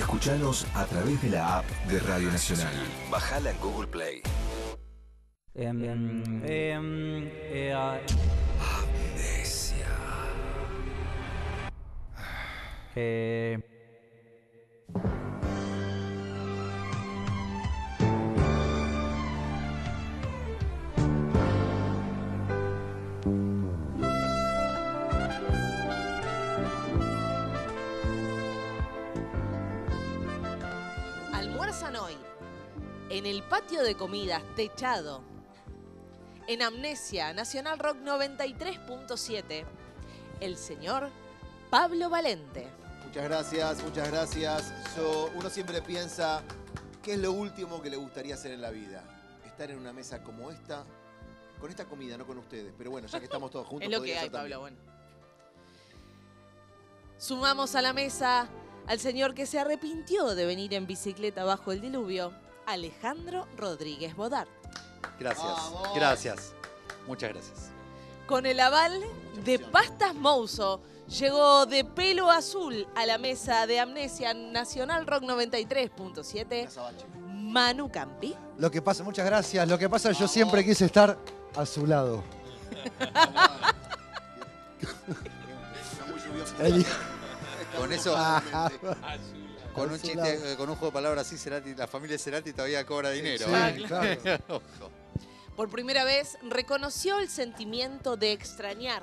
Escuchanos a través de la app de Radio Nacional. Bajala en Google Play. Amnesia. Almuerzan hoy en el patio de comidas techado en Amnesia Nacional Rock 93.7 el señor Pablo Valente. Muchas gracias, muchas gracias. Uno siempre piensa, ¿qué es lo último que le gustaría hacer en la vida? Estar en una mesa como esta, con esta comida, no con ustedes. Pero bueno, ya que estamos todos juntos, Es lo que hay, Pablo, bueno. Sumamos a la mesa al señor que se arrepintió de venir en bicicleta bajo el diluvio, Alejandro Rodríguez Bodart. Gracias, ¡Vamos! gracias. Muchas gracias. Con el aval de Pastas Mouso, llegó de pelo azul a la mesa de Amnesia Nacional Rock 93.7, Manu Campi. Lo que pasa, muchas gracias. Lo que pasa es que yo siempre quise estar a su lado. Con eso, con un chiste, con un juego de palabras así, Cerati, la familia Cerati todavía cobra dinero. Sí, claro. Ojo. Por primera vez reconoció el sentimiento de extrañar.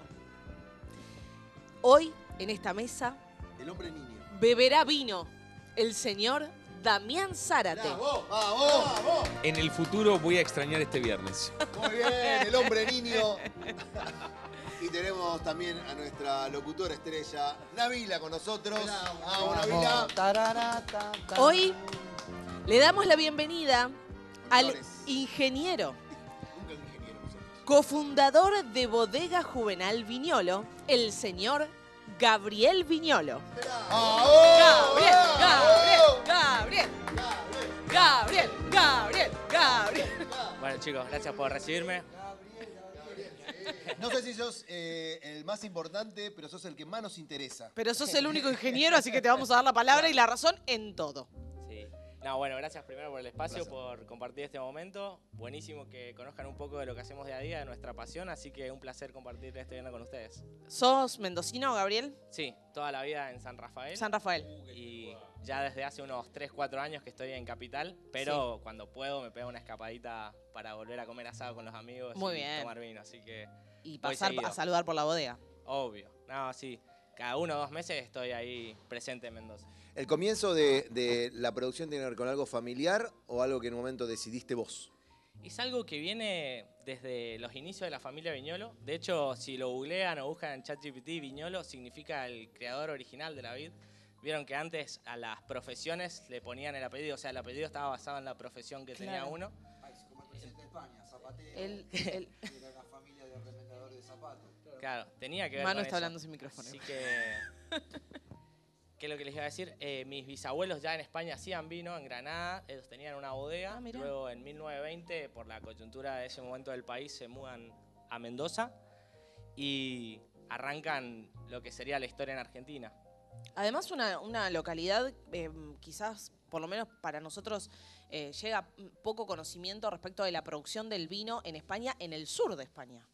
Hoy, en esta mesa, El hombre niño. beberá vino el señor Damián Zárate. ¡Vamos, vamos, vamos! En el futuro voy a extrañar este viernes. Muy bien, el hombre niño. Y tenemos también a nuestra locutora estrella, Nabila, con nosotros. Vamos, Nabila. Hoy le damos la bienvenida al Flores. ingeniero, Nunca el ingeniero nosotros. cofundador de Bodega Juvenal Viñolo, el señor Gabriel Viñolo. Gabriel, Gabriel, Gabriel, Gabriel, Gabriel. Bueno chicos, gracias por recibirme. No sé si sos el más importante, pero sos el que más nos interesa. Pero sos el único ingeniero, así que te vamos a dar la palabra y la razón en todo. Sí. No, bueno, gracias primero por el espacio, por compartir este momento. Buenísimo que conozcan un poco de lo que hacemos día a día, de nuestra pasión, así que un placer compartir este viernes con ustedes. ¿Sos mendocino, Gabriel? Sí, toda la vida en San Rafael. San Rafael. Y ya desde hace unos 3, 4 años que estoy en Capital, pero cuando puedo me pego una escapadita para volver a comer asado con los amigos Muy y bien. tomar vino, así que Y voy pasar seguido. a saludar por la bodega. Obvio. No, sí. Cada 1 o 2 meses estoy ahí presente en Mendoza. ¿El comienzo de la producción tiene que ver con algo familiar o algo que en un momento decidiste vos? Es algo que viene desde los inicios de la familia Viñolo. De hecho, si lo googlean o buscan en ChatGPT, Viñolo significa el creador original de la vid. Vieron que antes a las profesiones le ponían el apellido, o sea, el apellido estaba basado en la profesión que tenía Claro. uno. Como el presidente de España, Zapatero, El- era una familia de remendadores de zapatos. Claro, tenía que ver Manu con está eso. hablando sin micrófono. Así que... ¿Qué es lo que les iba a decir? Mis bisabuelos ya en España hacían vino, en Granada, ellos tenían una bodega. Ah, mirá. Luego en 1920, por la coyuntura de ese momento del país, se mudan a Mendoza y arrancan lo que sería la historia en Argentina. Además, una localidad, quizás, por lo menos para nosotros, llega poco conocimiento respecto de la producción del vino en España, en el sur de España.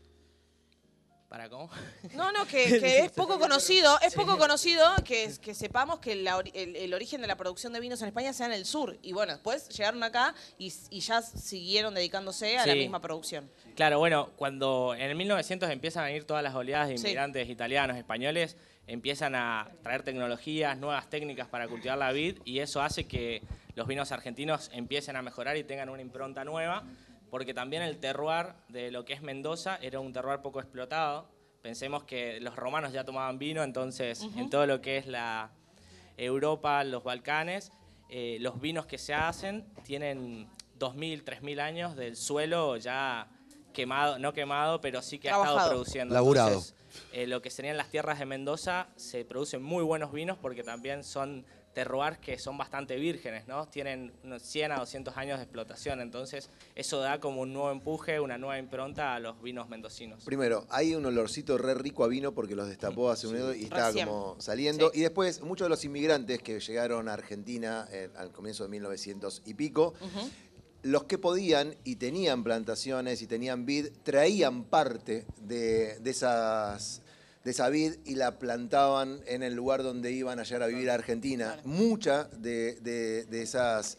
¿Para cómo? No, que es poco conocido, que sepamos que el origen de la producción de vinos en España sea en el sur. Y bueno, después llegaron acá y ya siguieron dedicándose a la Sí. misma producción. Claro, bueno, cuando en el 1900 empiezan a venir todas las oleadas de Sí. inmigrantes italianos, españoles, empiezan a traer tecnologías, nuevas técnicas para cultivar la vid y eso hace que los vinos argentinos empiecen a mejorar y tengan una impronta nueva, porque también el terroir de lo que es Mendoza era un terroir poco explotado. Pensemos que los romanos ya tomaban vino, entonces en todo lo que es la Europa, los Balcanes, los vinos que se hacen tienen 2.000, 3.000 años del suelo ya quemado, no quemado, pero sí que ha Trabajado. estado produciendo. Laburado. Entonces, lo que serían las tierras de Mendoza se producen muy buenos vinos porque también son terroirs que son bastante vírgenes, ¿no? Tienen unos 100 a 200 años de explotación, entonces eso da como un nuevo empuje, una nueva impronta a los vinos mendocinos. Primero, hay un olorcito re rico a vino porque los destapó hace un dedo y está como saliendo. Sí. Y después, muchos de los inmigrantes que llegaron a Argentina al comienzo de 1900 y pico, los que podían y tenían plantaciones y tenían vid, traían parte de esa vid y la plantaban en el lugar donde iban a llegar a vivir a Argentina. Muchas de esas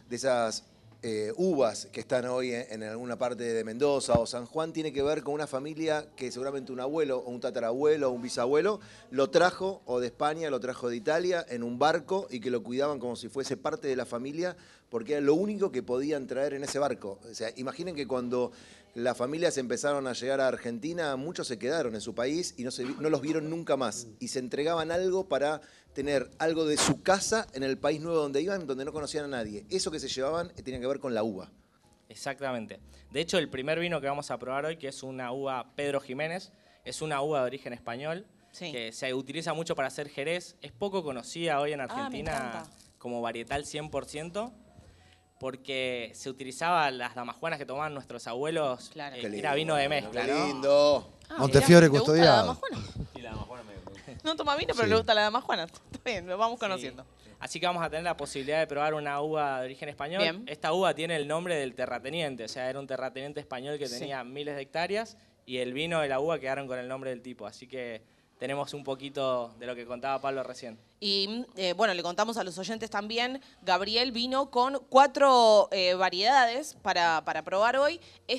uvas que están hoy en alguna parte de Mendoza o San Juan tiene que ver con una familia que seguramente un abuelo o un tatarabuelo o un bisabuelo lo trajo o de España, lo trajo de Italia en un barco y que lo cuidaban como si fuese parte de la familia porque era lo único que podían traer en ese barco. O sea, imaginen que cuando las familias empezaron a llegar a Argentina, muchos se quedaron en su país y no los vieron nunca más. Y se entregaban algo para tener algo de su casa en el país nuevo donde iban, donde no conocían a nadie. Eso que se llevaban tenía que ver con la uva. Exactamente. De hecho, el primer vino que vamos a probar hoy, que es una uva Pedro Jiménez, es una uva de origen español, que se utiliza mucho para hacer jerez. Es poco conocida hoy en Argentina como varietal 100%. Porque se utilizaba las damajuanas que tomaban nuestros abuelos, era vino de mezcla, ¡Qué ¿no? lindo! Montefiore ¿Le gusta la custodiado. damajuana? Sí, la damajuana me No toma vino, pero le gusta la damajuana. Está bien, lo vamos conociendo. Así que vamos a tener la posibilidad de probar una uva de origen español. Bien. Esta uva tiene el nombre del terrateniente, o sea, era un terrateniente español que tenía miles de hectáreas y el vino y la uva quedaron con el nombre del tipo. Así que tenemos un poquito de lo que contaba Pablo recién. Y bueno, le contamos a los oyentes también, Gabriel vino con 4 variedades para probar hoy.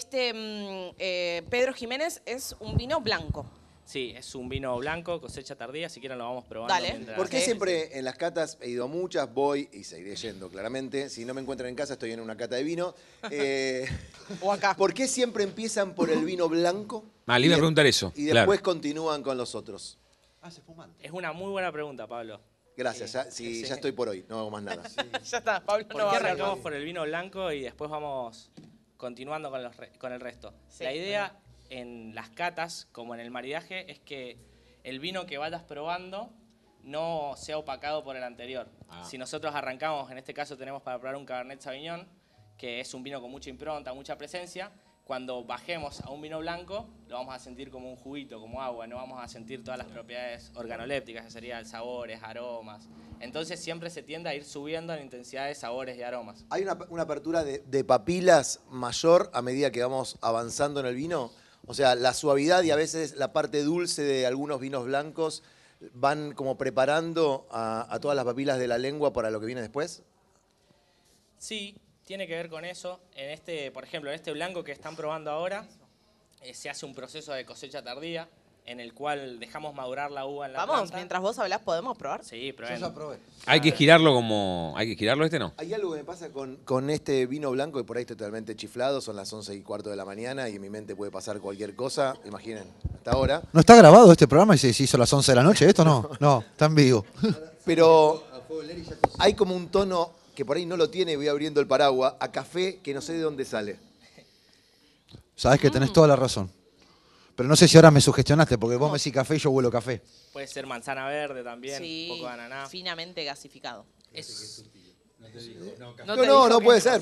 Pedro Jiménez es un vino blanco. Sí, es un vino blanco, cosecha tardía, si quieren lo vamos probando. Dale. mientras- ¿Por qué siempre en las catas he ido a muchas, voy y seguiré yendo claramente? Si no me encuentran en casa, estoy en una cata de vino. O acá. ¿Por qué siempre empiezan por el vino blanco? Le iba a preguntar eso. Y claro. después continúan con los otros. Es una muy buena pregunta, Pablo. Gracias, ya estoy por hoy, no hago más nada. Ya está, Pablo. ¿Por no qué va a hablar arrancamos más. por el vino blanco y después vamos continuando con el resto? Sí. La idea en las catas, como en el maridaje, es que el vino que vayas probando no sea opacado por el anterior. Si nosotros arrancamos, en este caso tenemos para probar un Cabernet Sauvignon, que es un vino con mucha impronta, mucha presencia, cuando bajemos a un vino blanco lo vamos a sentir como un juguito, como agua, no vamos a sentir todas las propiedades organolépticas, que serían sabores, aromas. Entonces siempre se tiende a ir subiendo la intensidad de sabores y aromas. ¿Hay una apertura de papilas mayor a medida que vamos avanzando en el vino? O sea, la suavidad y a veces la parte dulce de algunos vinos blancos van como preparando a todas las papilas de la lengua para lo que viene después. Sí, tiene que ver con eso. Por ejemplo, en este blanco que están probando ahora, se hace un proceso de cosecha tardía en el cual dejamos madurar la uva en la Vamos, planta. mientras vos hablás, ¿podemos probar? Sí, Yo prueben. ya probé. Hay que girarlo ¿Hay que girarlo este no? Hay algo que me pasa con este vino blanco, que por ahí estoy totalmente chiflado, son las 11:15 de la mañana y en mi mente puede pasar cualquier cosa, imaginen, hasta ahora. ¿No está grabado este programa y se hizo a las 11 de la noche? ¿Esto no? No, está en vivo. Pero hay como un tono que por ahí no lo tiene, voy abriendo el paraguas, a café que no sé de dónde sale. Sabés que tenés toda la razón. Pero no sé si ahora me sugestionaste, porque vos me decís café y yo huelo café. Puede ser manzana verde también, Sí, un poco de ananá. finamente gasificado. No, puede ser.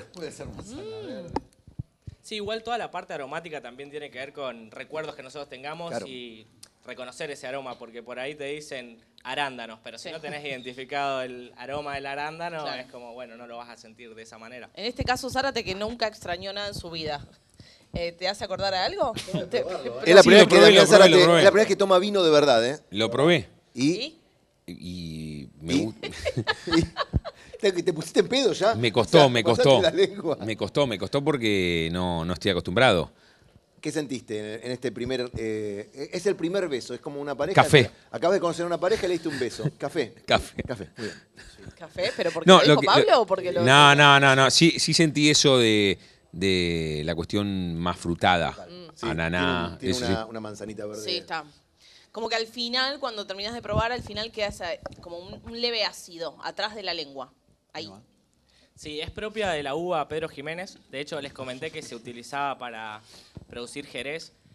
Sí, igual toda la parte aromática también tiene que ver con recuerdos que nosotros tengamos Claro. y reconocer ese aroma, porque por ahí te dicen arándanos, pero si no tenés identificado el aroma del arándano, Claro. es como, bueno, no lo vas a sentir de esa manera. En este caso, Zárate, que nunca extrañó nada en su vida. ¿Te hace acordar a algo? Es la Sí, primera lo probé, vez lo que probé, lo es probé. la primera vez que toma vino de verdad, ¿eh? Lo probé Y y me ¿Y? gusta. te pusiste en pedo ya. Me costó, O sea, me pasaste costó. la lengua. Me costó porque no estoy acostumbrado. ¿Qué sentiste en este primer... es el primer beso, es como una pareja... Café. Acabas de conocer a una pareja y le diste un beso. Café. Café. Muy bien. ¿Café? ¿Pero porque lo dijo Pablo o porque lo...? No. Sí sentí eso de la cuestión más frutada. Sí, Ananá. Tiene eso sí. una manzanita verde. Sí, está. Como que al final, cuando terminas de probar, al final queda como un leve ácido atrás de la lengua. Ahí. Sí, es propia de la uva Pedro Jiménez. De hecho, les comenté que se utilizaba para producir jerez.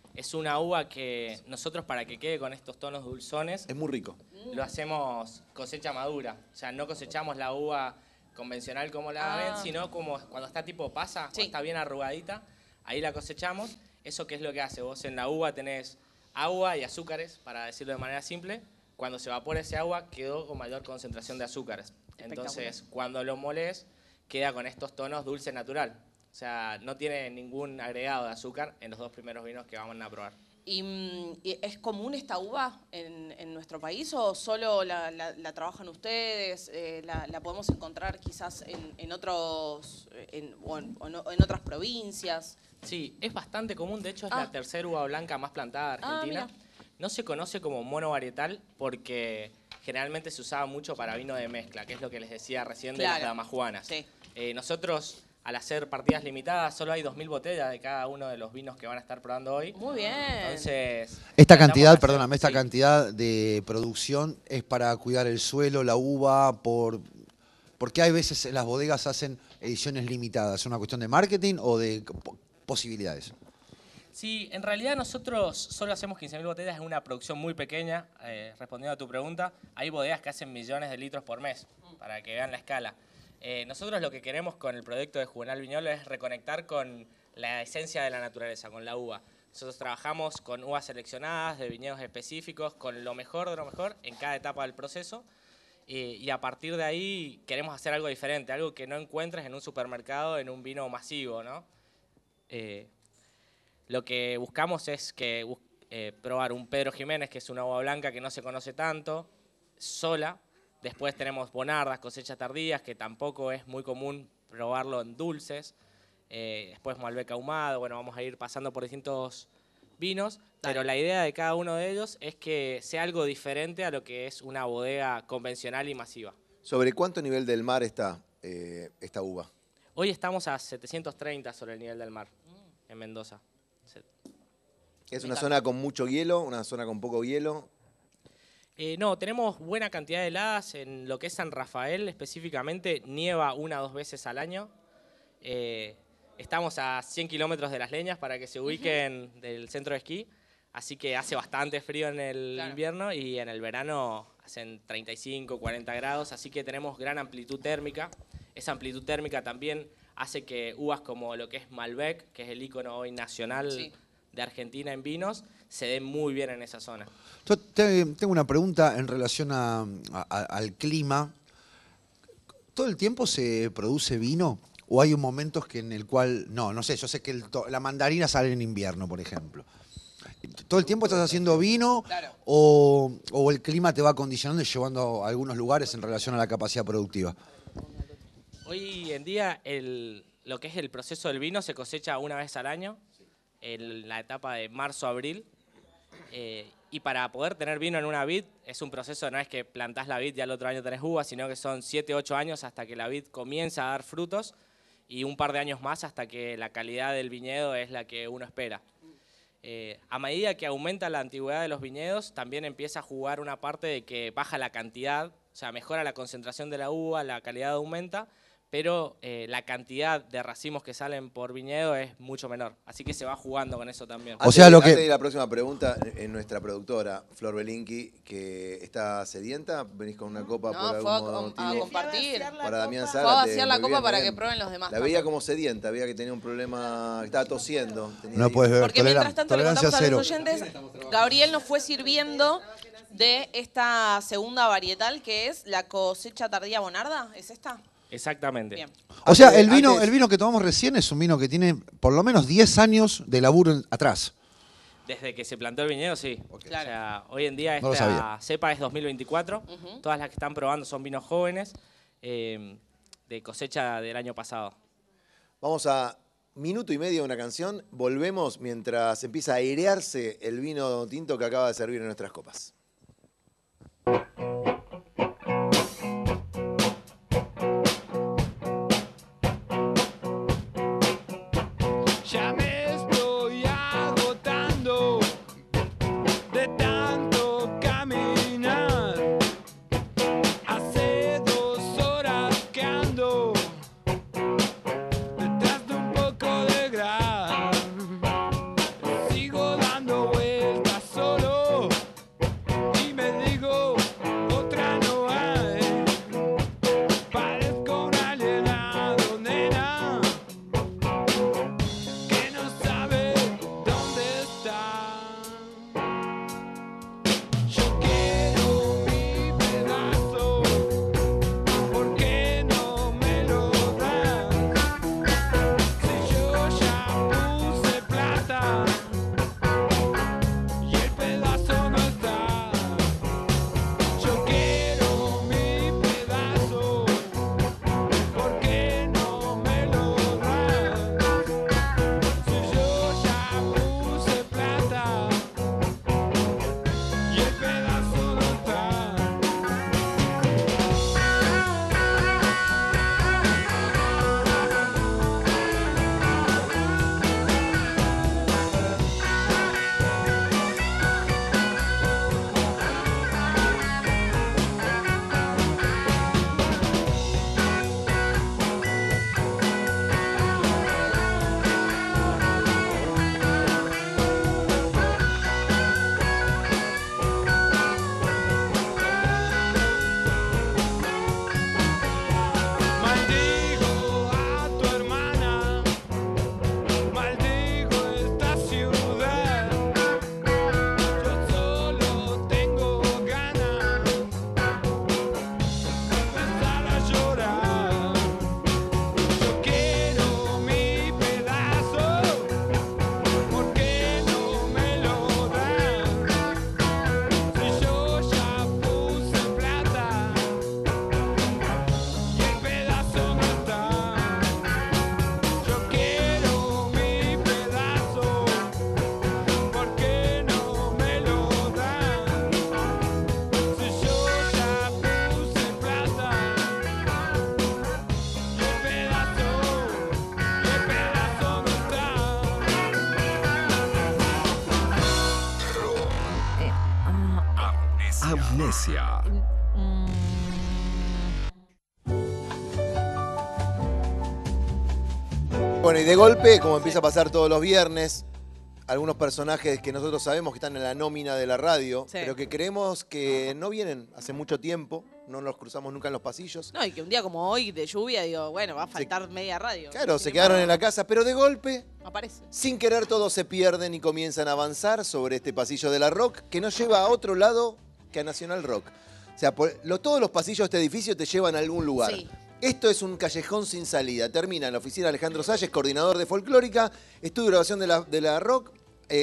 Es una uva que nosotros, para que quede con estos tonos dulzones, Es muy rico. lo hacemos cosecha madura. O sea, no cosechamos la uva convencional como la ven, sino como cuando está tipo pasa, cuando está bien arrugadita, ahí la cosechamos. Eso que es lo que hace, vos en la uva tenés agua y azúcares, para decirlo de manera simple. Cuando se evapora ese agua, quedó con mayor concentración de azúcares. Entonces, cuando lo molés, queda con estos tonos dulce natural. O sea, no tiene ningún agregado de azúcar en los 2 primeros vinos que vamos a probar. ¿Y es común esta uva en nuestro país o solo la trabajan ustedes? ¿La podemos encontrar quizás en otros o en otras provincias? Sí, es bastante común. De hecho, es la tercera uva blanca más plantada de Argentina. No se conoce como monovarietal porque generalmente se usaba mucho para vino de mezcla, que es lo que les decía recién de las damajuanas. Sí. Nosotros, al hacer partidas limitadas, solo hay 2000 botellas de cada uno de los vinos que van a estar probando hoy. Muy bien. Entonces, Esta cantidad, perdóname, esta cantidad de producción es para cuidar el suelo, la uva, porque hay veces en las bodegas hacen ediciones limitadas. ¿Es una cuestión de marketing o de posibilidades? Sí, en realidad nosotros solo hacemos 15.000 botellas en una producción muy pequeña. Respondiendo a tu pregunta, hay bodegas que hacen millones de litros por mes, para que vean la escala. Nosotros lo que queremos con el proyecto de Juvenal Viñolo es reconectar con la esencia de la naturaleza, con la uva. Nosotros trabajamos con uvas seleccionadas, de viñedos específicos, con lo mejor de lo mejor en cada etapa del proceso. Y a partir de ahí queremos hacer algo diferente, algo que no encuentres en un supermercado, en un vino masivo, ¿no? Lo que buscamos es probar un Pedro Jiménez, que es una uva blanca que no se conoce tanto, sola. Después tenemos bonardas, cosechas tardías, que tampoco es muy común probarlo en dulces. Después Malbec ahumado, bueno, vamos a ir pasando por distintos vinos. Pero la idea de cada uno de ellos es que sea algo diferente a lo que es una bodega convencional y masiva. ¿Sobre cuánto nivel del mar está esta uva? Hoy estamos a 730 sobre el nivel del mar, en Mendoza. ¿Es una zona con mucho hielo, una zona con poco hielo? No, tenemos buena cantidad de heladas. En lo que es San Rafael específicamente, nieva 1 o 2 veces al año. Estamos a 100 kilómetros de Las Leñas para que se ubiquen del centro de esquí. Así que hace bastante frío en el invierno y en el verano hacen 35, 40 grados. Así que tenemos gran amplitud térmica. Esa amplitud térmica también hace que uvas como lo que es Malbec, que es el ícono hoy nacional de Argentina en vinos, se den muy bien en esa zona. Yo tengo una pregunta en relación al clima. ¿Todo el tiempo se produce vino? ¿O hay un momento en el cual, no sé, yo sé que la mandarina sale en invierno, por ejemplo? ¿Todo el tiempo estás haciendo vino o el clima te va condicionando y llevando a algunos lugares en relación a la capacidad productiva? Hoy en día lo que es el proceso del vino se cosecha 1 vez al año, en la etapa de marzo-abril. Y para poder tener vino en una vid es un proceso, no es que plantás la vid y al otro año tenés uvas, sino que son 7, 8 años hasta que la vid comienza a dar frutos y un par de años más hasta que la calidad del viñedo es la que uno espera. A medida que aumenta la antigüedad de los viñedos, también empieza a jugar una parte de que baja la cantidad, o sea, mejora la concentración de la uva, la calidad aumenta, pero la cantidad de racimos que salen por viñedo es mucho menor. Así que se va jugando con eso también. Antes de la próxima pregunta, nuestra productora, Flor Belinqui, que está sedienta, venís con una copa por algún motivo. A compartir. Para Damián Fue a Zárate. vaciar la muy copa bien, para muy que bien. prueben los demás. La veía como sedienta, veía que tenía un problema, estaba tosiendo. No puedes beber, Porque mientras tanto le tolerancia contamos a los cero. oyentes, Gabriel nos fue sirviendo de esta segunda varietal que es la cosecha tardía bonarda. ¿Es esta? Exactamente. Bien. O sea, el vino que tomamos recién es un vino que tiene por lo menos 10 años de laburo atrás. Desde que se plantó el viñedo, sí. Claro. O sea, hoy en día No lo esta sabía. cepa es 2024. Todas las que están probando son vinos jóvenes de cosecha del año pasado. Vamos a 1 minuto y medio de una canción. Volvemos mientras empieza a airearse el vino tinto que acaba de servir en nuestras copas. Ya me estoy agotando de tanto caminar. Hace 2 horas que ando detrás de un poco de gran. Sigo dando Amnesia. Bueno, y de golpe, como empieza a pasar todos los viernes, algunos personajes que nosotros sabemos que están en la nómina de la radio, Sí. pero que creemos que no vienen hace mucho tiempo, no nos cruzamos nunca en los pasillos. No, y que un día como hoy de lluvia, digo, bueno, va a faltar media radio. Claro, Sin se quedaron en embargo, la casa, pero de golpe, Aparece. sin querer, todos se pierden y comienzan a avanzar sobre este pasillo de la Rock, que nos lleva a otro lado que a Nacional Rock. O sea, todos los pasillos de este edificio te llevan a algún lugar. Sí. Esto es un callejón sin salida. Termina en la oficina de Alejandro Salles, coordinador de Folclórica, estudio de grabación de la Rock,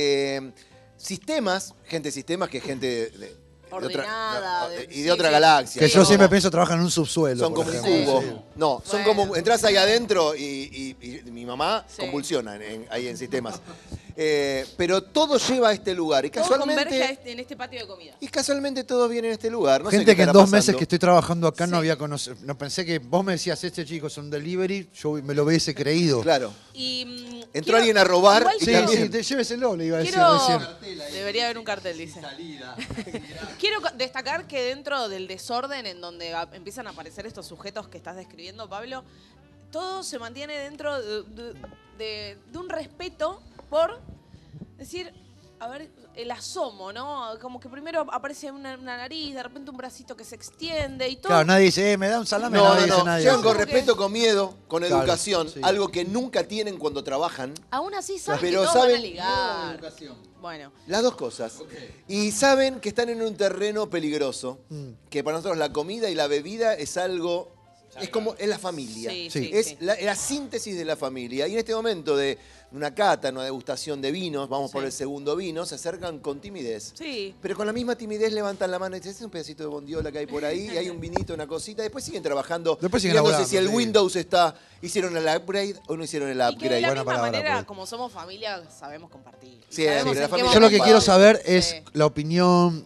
sistemas, gente de sistemas que es gente de Ordenada. y de otra galaxia. Que Sí, yo siempre como- pienso trabajan en un subsuelo. Son por como un ejemplo. cubo. Sí. No, son Bueno. como. Entrás ahí adentro y mi mamá Sí. convulsiona ahí en sistemas. Pero todo lleva a este lugar. Y Todo converge casualmente. en este patio de comida. Y casualmente todo viene en este lugar. No sé Gente qué que en estará 2 meses pasando. que estoy trabajando acá no Sí. había conocido. No pensé que vos me decías, este chico es un delivery, yo me lo hubiese creído. Claro. Y, Entró quiero- alguien a robar igual y Sí, también- sí, lléveselo, le iba a decir Quiero... recién. Debería haber un cartel, dice. Quiero destacar que dentro del desorden en donde empiezan a aparecer estos sujetos que estás describiendo, Pablo, todo se mantiene dentro de un respeto por decir, a ver, el asomo, ¿no? Como que primero aparece una nariz, de repente un bracito que se extiende y todo. Claro, nadie dice, me da un salame, No, nadie no, dice no. nadie. Llegan con ¿Cómo que? respeto, con miedo, con Claro, educación. sí. Algo que nunca tienen cuando trabajan. Aún así saben Pero que todos van a saben- ligar. Bueno, Las dos cosas. Y saben que están en un terreno peligroso. Mm. Que para nosotros la comida y la bebida es algo. Es la familia. sí, Sí. sí, Es sí. la síntesis de la familia. Y en este momento de una cata, una degustación de vinos, vamos por Sí. el segundo vino, se acercan con timidez. Sí. Pero con la misma timidez levantan la mano y dicen, "Este es un pedacito de bondiola que hay por ahí, y hay un vinito, una cosita". Después siguen trabajando, Después siguen fijándose laburando, si el sí. Windows hicieron el upgrade o no hicieron el Y que de upgrade. la Buena misma palabra, manera, pues. como somos familia, sabemos compartir. Y Siempre, sabemos la en qué familia Yo lo que compartir. quiero saber Sí. es la opinión,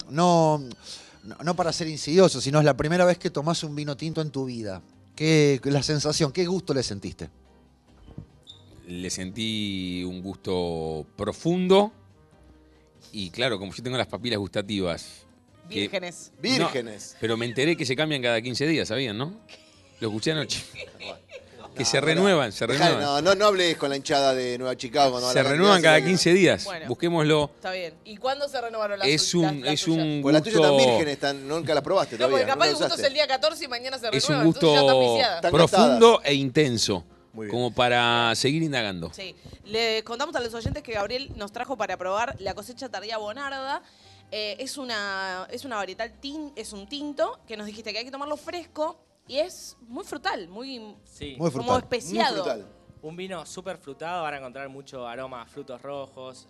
no para ser insidioso, sino es la primera vez que tomás un vino tinto en tu vida. La sensación, ¿qué gusto le sentiste? Le sentí un gusto profundo y claro, como yo tengo las papilas gustativas. que- Vírgenes. Vírgenes. pero me enteré que se cambian cada 15 días, ¿sabían, no? Lo escuché anoche. Que se renuevan, se Dejá, renuevan. no hables con la hinchada de Nueva Chicago. cuando Se hablan de renuevan cada cantidad, 15 días. Bueno. Busquémoslo. Está bien. ¿Y cuándo se renovaron las Es suyas? un, las es tuyas? un Pues las tuyas están gusto, vírgenes, nunca las probaste No, porque todavía. capaz no que justo es usaste. el día 14 y mañana se renueva. es un entonces ya está gusto viciada. Están profundo gastadas. e intenso. Muy bien. Como para seguir indagando. Sí. Le contamos a los oyentes que Gabriel nos trajo para probar la cosecha tardía Bonarda. Es una varietal, es un tinto que nos dijiste que hay que tomarlo fresco y es muy frutal, muy, Sí. Muy como frutal. Muy especiado. frutal. Un vino súper frutado, van a encontrar mucho aroma a frutos rojos.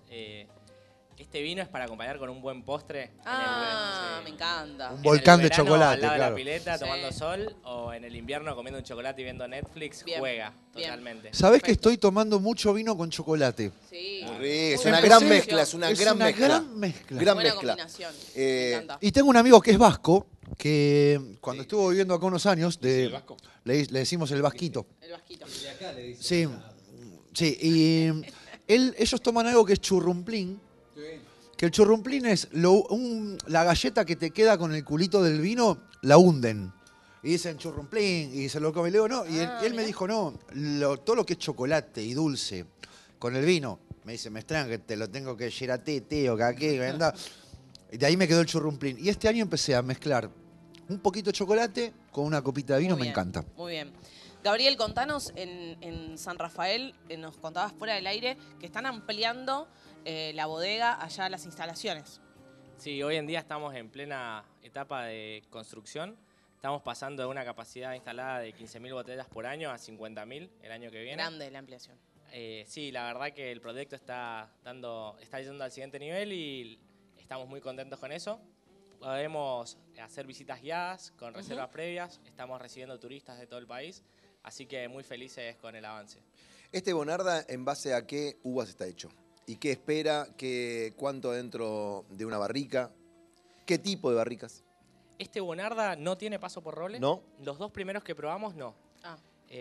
Este vino es para acompañar con un buen postre. Ah, sí. me encanta. Un En volcán el de verano, chocolate, al lado de claro. la pileta, Sí. tomando sol, o en el invierno comiendo un chocolate y viendo Netflix, Bien, juega bien. totalmente. ¿Sabés que Perfecto. estoy tomando mucho vino con chocolate? Sí. Muy rico. Es Muy una buena gran combinación. mezcla, es una Es gran una mezcla. gran mezcla. Gran Buena mezcla. combinación. Eh, Me encanta. Y tengo un amigo que es vasco, que cuando estuvo viviendo acá unos años, ¿El vasco? le decimos el vasquito. El vasquito. Sí, sí, y ellos toman algo que es churrumplín, que el churrumplín es la galleta que te queda con el culito del vino, la hunden. Y dicen churrumplín, y se lo come. Y le digo, no, y él me mirá. dijo, no, todo lo que es chocolate y dulce con el vino, me dice, me extraña que te lo tengo que llevar a té o caqué, ¿verdad? Y de ahí me quedó el churrumplín. Y este año empecé a mezclar un poquito de chocolate con una copita de vino, Muy me bien, encanta. Muy bien. Gabriel, contanos, en San Rafael, nos contabas fuera del aire, que están ampliando la bodega allá las instalaciones. Sí, hoy en día estamos en plena etapa de construcción. Estamos pasando de una capacidad instalada de 15.000 botellas por año a 50.000 el año que viene. Grande la ampliación. Sí, la verdad que el proyecto está yendo al siguiente nivel y estamos muy contentos con eso. Podemos hacer visitas guiadas con reservas previas. Estamos recibiendo turistas de todo el país, así que muy felices con el avance. Este Bonarda, ¿en base a qué uvas está hecho? ¿Y qué espera? ¿Cuánto dentro de una barrica? ¿Qué tipo de barricas? Este Bonarda no tiene paso por roble. ¿No? Los dos primeros que probamos, no. Ah,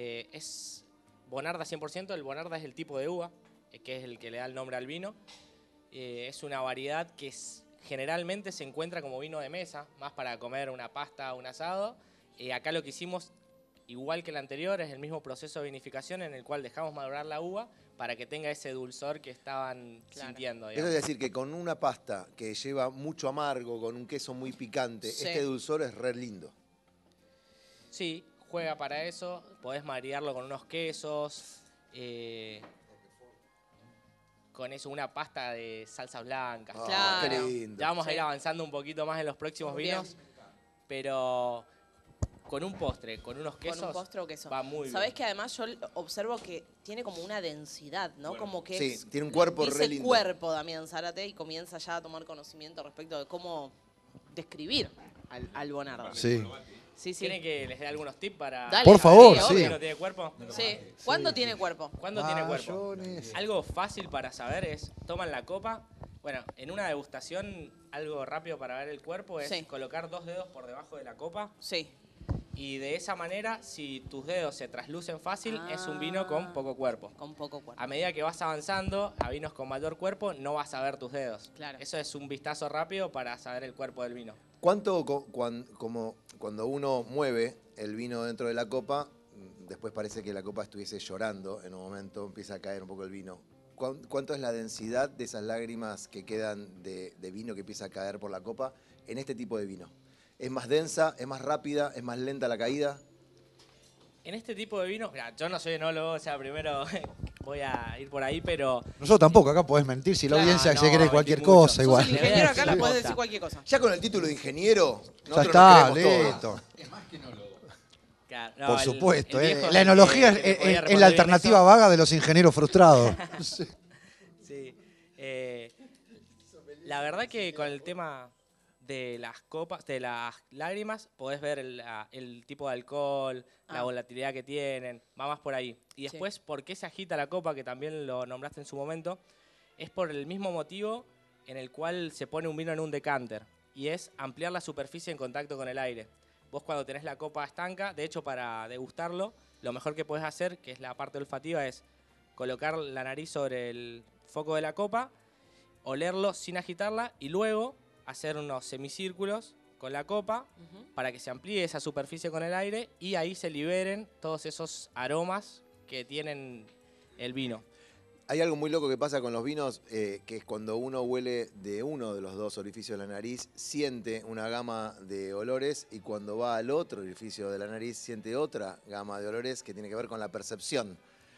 Es Bonarda 100%. El Bonarda es el tipo de uva, que es el que le da el nombre al vino. Es una variedad que generalmente se encuentra como vino de mesa, más para comer una pasta o un asado. Acá lo que hicimos, igual que el anterior, es el mismo proceso de vinificación en el cual dejamos madurar la uva para que tenga ese dulzor que estaban sintiendo. Eso Digamos. es decir, que con una pasta que lleva mucho amargo, con un queso muy picante, Sí. este dulzor es re lindo. Sí, juega para eso. Podés maridarlo con unos quesos. Con eso, una pasta de salsas blancas. Claro. Qué lindo. Ya vamos a Sí. ir avanzando un poquito más en los próximos Bien. vinos. Pero con un postre, con unos quesos, Con un postre o queso. va muy Sabés bien. que además yo observo que tiene como una densidad, ¿no? Como que Sí, tiene un cuerpo dice re lindo. cuerpo Damián Zárate y comienza ya a tomar conocimiento respecto de cómo describir al Bonarda. Sí. Sí, sí. ¿Quieren que les dé algunos tips para... Dale. Por favor, Sí, sí. obvio. ¿No tiene cuerpo? Sí. ¿Cuándo tiene cuerpo? ¿Cuándo tiene cuerpo? Mayones. Algo fácil para saber es, toman la copa. Bueno, en una degustación, algo rápido para ver el cuerpo es Sí. colocar 2 dedos por debajo de la copa. Sí. Y de esa manera, si tus dedos se traslucen fácil, es un vino con poco cuerpo. Con poco cuerpo. A medida que vas avanzando a vinos con mayor cuerpo, no vas a ver tus dedos. Claro. Eso es un vistazo rápido para saber el cuerpo del vino. ¿Cuánto, como cuando uno mueve el vino dentro de la copa, después parece que la copa estuviese llorando en un momento, empieza a caer un poco el vino? ¿Cuánto es la densidad de esas lágrimas que quedan de vino que empieza a caer por la copa en este tipo de vino? ¿Es más densa, es más rápida, es más lenta la caída? En este tipo de vino, mira, yo no soy enólogo, o sea, primero voy a ir por ahí, pero Nosotros tampoco, acá podés mentir si la Claro, audiencia no, se cree cualquier mentir mucho. cosa Sos igual. El ingeniero acá Le le voy a puede decir decir cualquier cosa. Ya con el título de ingeniero, Ya nosotros está, nos creemos todo. listo. claro, no, Por el- supuesto, el viejo es la el enología que podía es responder la bien alternativa eso. vaga de los ingenieros frustrados. Sí. La verdad que con el tema de las copas, de las lágrimas, podés ver el tipo de alcohol, la volatilidad que tienen, va más por ahí. Y después, ¿por qué se agita la copa? Que también lo nombraste en su momento. Es por el mismo motivo en el cual se pone un vino en un decanter. Y es ampliar la superficie en contacto con el aire. Vos cuando tenés la copa estanca, de hecho para degustarlo, lo mejor que podés hacer, que es la parte olfativa, es colocar la nariz sobre el foco de la copa, olerlo sin agitarla y luego hacer unos semicírculos con la copa para que se amplíe esa superficie con el aire y ahí se liberen todos esos aromas que tienen el vino. Hay algo muy loco que pasa con los vinos, que es cuando uno huele de uno de los dos orificios de la nariz, siente una gama de olores y cuando va al otro orificio de la nariz siente otra gama de olores que tiene que ver con la percepción.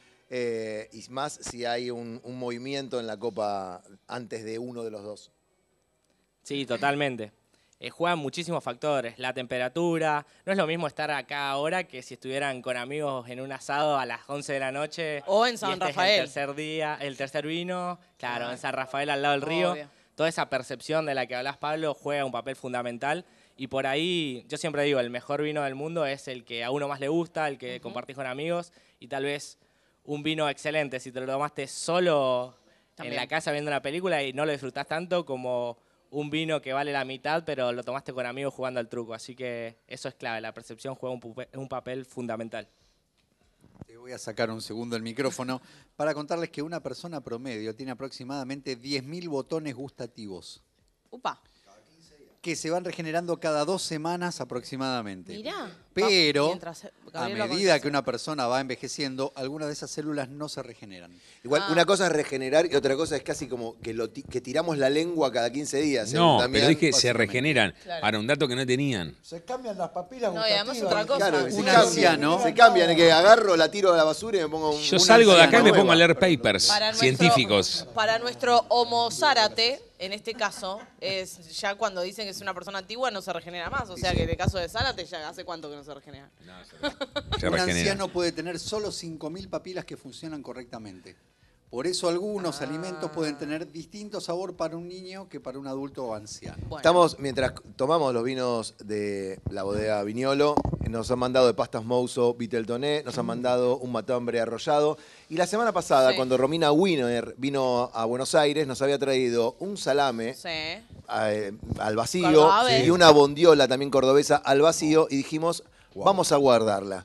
Y más si hay un movimiento en la copa antes de uno de los dos. Sí, totalmente. Juegan muchísimos factores. La temperatura. No es lo mismo estar acá ahora que si estuvieran con amigos en un asado a las 11 de la noche. O en y San este es Rafael. el tercer día, el tercer vino. Claro, en San Rafael al lado del río. Obvio. Toda esa percepción de la que hablas, Pablo, juega un papel fundamental. Y por ahí, yo siempre digo, el mejor vino del mundo es el que a uno más le gusta, el que compartís con amigos. Y tal vez un vino excelente, si te lo tomaste solo También. en la casa viendo una película y no lo disfrutás tanto como un vino que vale la mitad, pero lo tomaste con amigos jugando al truco. Así que eso es clave, la percepción juega un papel fundamental. Te voy a sacar un segundo el micrófono para contarles que una persona promedio tiene aproximadamente 10.000 botones gustativos Upa. que se van regenerando cada 2 semanas aproximadamente. Mirá. Pero Mientras a Gabriel lo medida contesta. que una persona va envejeciendo, algunas de esas células no se regeneran. Igual, una cosa es regenerar y otra cosa es casi como que tiramos la lengua cada 15 días. No, Damián. pero dije, se básicamente. regeneran. Claro. Ahora, un dato que no tenían. Se cambian las papilas No, y además otra cosa. Claro, que se Un cambian, anciano- se cambian, es que agarro, la tiro a la basura y me pongo un. Yo una salgo de acá y anciana me pongo a nueva. leer papers científicos. Para nuestro Homo Zárate, en este caso, es ya cuando dicen que es una persona antigua no se regenera más. O sea que en el caso de Zárate, ya hace cuánto que no se regenera. Se Un regenera. anciano puede tener solo 5.000 papilas que funcionan correctamente. Por eso algunos alimentos pueden tener distinto sabor para un niño que para un adulto o anciano. Bueno. Estamos, mientras tomamos los vinos de la bodega Viñolo, nos han mandado de pastas Mouso Viteltoné, nos han mandado un matambre arrollado. Y la semana pasada, Sí. cuando Romina Wiener vino a Buenos Aires, nos había traído un salame Sí. al vacío Cordobés. y una bondiola también cordobesa al vacío y dijimos, vamos a guardarla.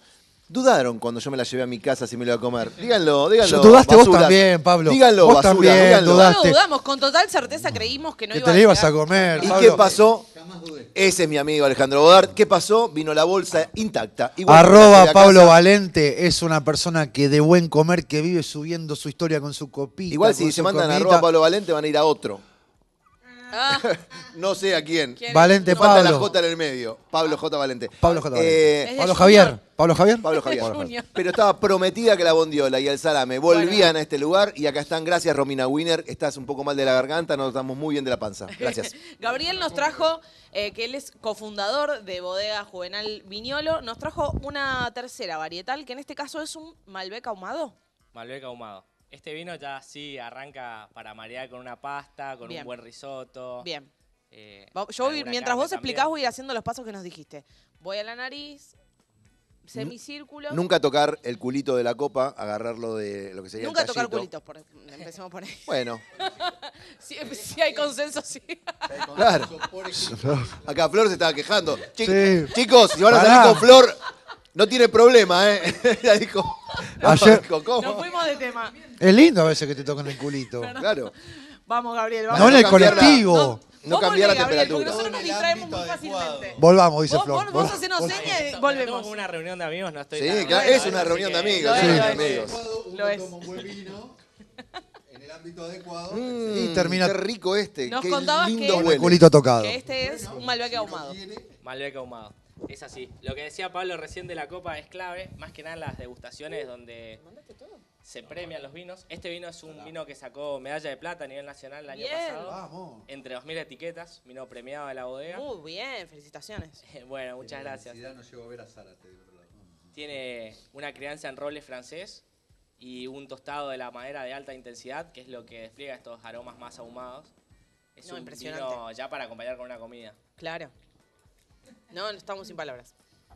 Dudaron cuando yo me la llevé a mi casa si me lo iba a comer. Díganlo, díganlo. Dudaste vos basuras. también, Pablo. Díganlo, Vos basura, también díganlo. No dudaste. lo dudamos, con total certeza creímos que no Que iba te a la ibas a llegar. comer, ¿Y Pablo. qué pasó? Ese es mi amigo Alejandro Bodart. ¿Qué pasó? Vino la bolsa intacta. Igual que me la Arroba llevé a Pablo casa. Valente es una persona que de buen comer, que vive subiendo su historia con su copita. Igual con si su se mandan comidita. arroba Pablo Valente van a ir a otro. Ah, No sé a quién. ¿quién? Valente Me falta la Pablo. J en el medio. Pablo J. Valente. Pablo J. Valente. Es de Pablo Junior. Javier. Pablo Javier. Pablo Javier. Junior. Pero estaba prometida que la bondiola y el salame volvían a este lugar y acá están. Gracias, Romina Wiener. Estás un poco mal de la garganta, nos estamos muy bien de la panza. Gracias. Gabriel nos trajo, que él es cofundador de Bodega Juvenal Viñolo, nos trajo una tercera varietal, que en este caso es un Malbec ahumado. Malbec ahumado. Este vino ya sí arranca para marear con una pasta, con Bien. un buen risotto. Bien. Yo voy- alguna mientras carne vos explicás también. voy a ir haciendo los pasos que nos dijiste. Voy a la nariz, semicírculo. Nunca tocar el culito de la copa, agarrarlo de lo que sería Nunca el tocar tallito. culitos, empecemos por ahí. Bueno, Si hay consenso, sí. claro. Acá Flor se estaba quejando. Sí. Chicos, si van a Pará. salir con Flor, no tiene problema, ¿eh? Ella dijo. no, Ayer- dijo, ¿cómo? Nos fuimos de tema. Es lindo a veces que te tocan el culito. Claro. Vamos, Gabriel, No vamos. en el cambiar la- colectivo. No Vos cambiar la volvé, Gabriel, temperatura. porque nosotros nos distraemos muy fácilmente. Volvamos, dice Vos, Flor. vos Vol- hacenos vol- señas y Estamos volvemos. como una reunión de amigos, no estoy Sí, tan- claro, bueno, es una así reunión de que- amigos. Lo sí, es, de lo es. amigos. Lo es. Toma un buen vino en el ámbito adecuado. Y termina Qué rico este. Nos qué contabas lindo que- con el huele. culito tocado. Que este es un Malbec ahumado. Malbec ahumado. Es así. Lo que decía Pablo recién de la copa es clave, más que nada en las degustaciones donde se premian los vinos. Este vino es un vino que sacó medalla de plata a nivel nacional el año Bien. pasado. Vamos. Entre 2000 etiquetas, vino premiado de la bodega. Muy bien, felicitaciones. Bueno, muchas gracias. No llegó a ver a Sara, te digo. Tiene una crianza en roble francés y un tostado de la madera de alta intensidad, que es lo que despliega estos aromas más ahumados. Es No, un impresionante. vino ya para acompañar con una comida. Claro. No, estamos sin palabras.